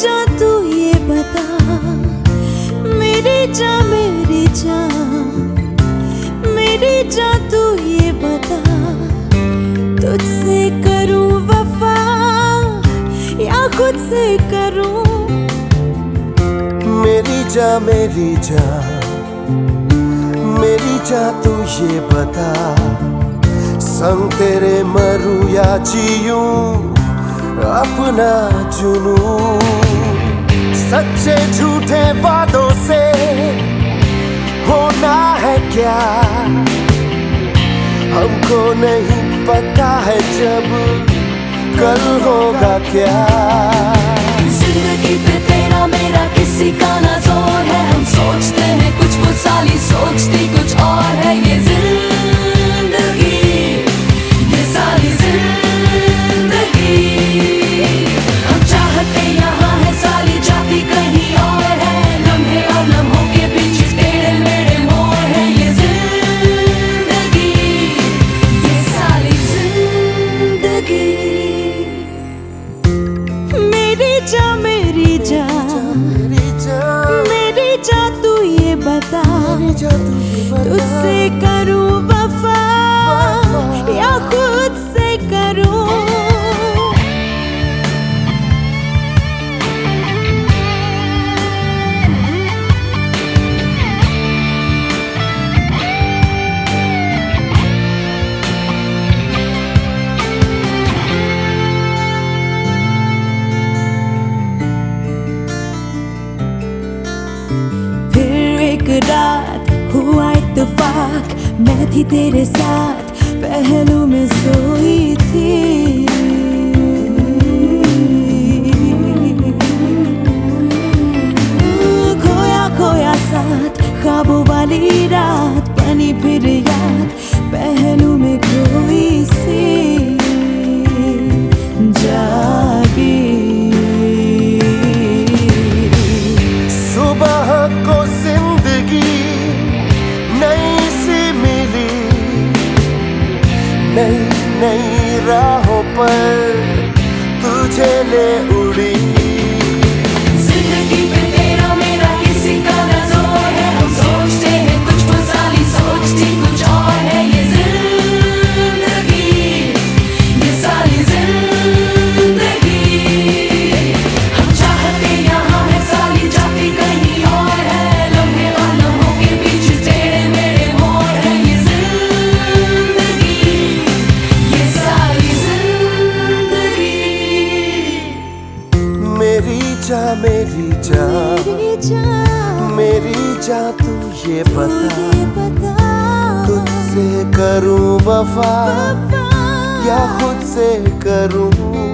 जान तू ये बता, मेरी जान मेरी जान, मेरी जान तू ये बता, तुझसे करूं वफा या खुद से करूं? मेरी जान मेरी जान, मेरी जान तू ये बता, संग तेरे मरूं या जीऊं अपना जुनूं। सच्चे झूठे वादों से होना है क्या, हमको नहीं पता है जब कल होगा क्या। जिंदगी पे तेरा मेरा किसी का ना जोर है, हम सोचते हैं कुछ वो साली सोचती कुछ और है। ये जिंदगी, ये साली जिंदगी, हम चाहते यहाँ है साली जाती कहीं और है। लम्हे और लम्हों के बीच टेढ़े मेढ़े मोड़ है। ये जिंदगी, ये साली जिंदगी। मेरी जान मेरी जान, मेरी जान तू ये बता, तुझसे करूं वफा या खुद से करूं? एक रात हुआ इत्तेफाक, मैं थी तेरे साथ पहलू में सोई थी। खोया खोया साथ ख्वाबों वाली रात, बनी फिर याद पहलू में खोई सी जागी। सुबह को जिंदगी नई सी मिली, नई नई राहों पर तुझे ले उड़ी। जिंदगी पे तेरा मेरा किसी का ना जोर है, हम सोचते हैं कुछ वो साली सोचती कुछ और है। ये जिंदगी, ये साली जिंदगी, हम चाहते यहाँ है साली जाती कहीं और है। लम्हे और लम्हों के बीच टेढ़े मेढ़े मोड़ है। ये जिंदगी, ये साली जिंदगी। मेरी जान मेरी जान, मेरी जान तू ये बता, तुझसे करूं वफा या खुद से करूं?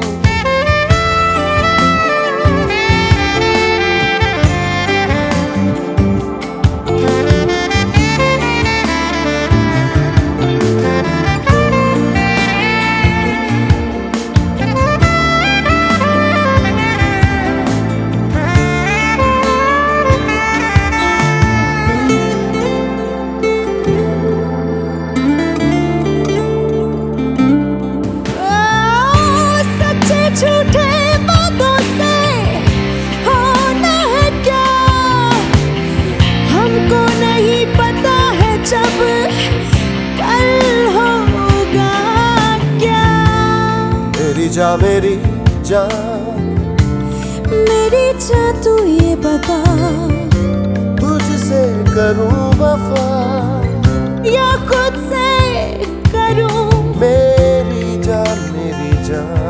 मेरी जान मेरी जान, मेरी जान तू ये बता, तुझसे करूं वफा या खुद से करूं? मेरी जान मेरी जान।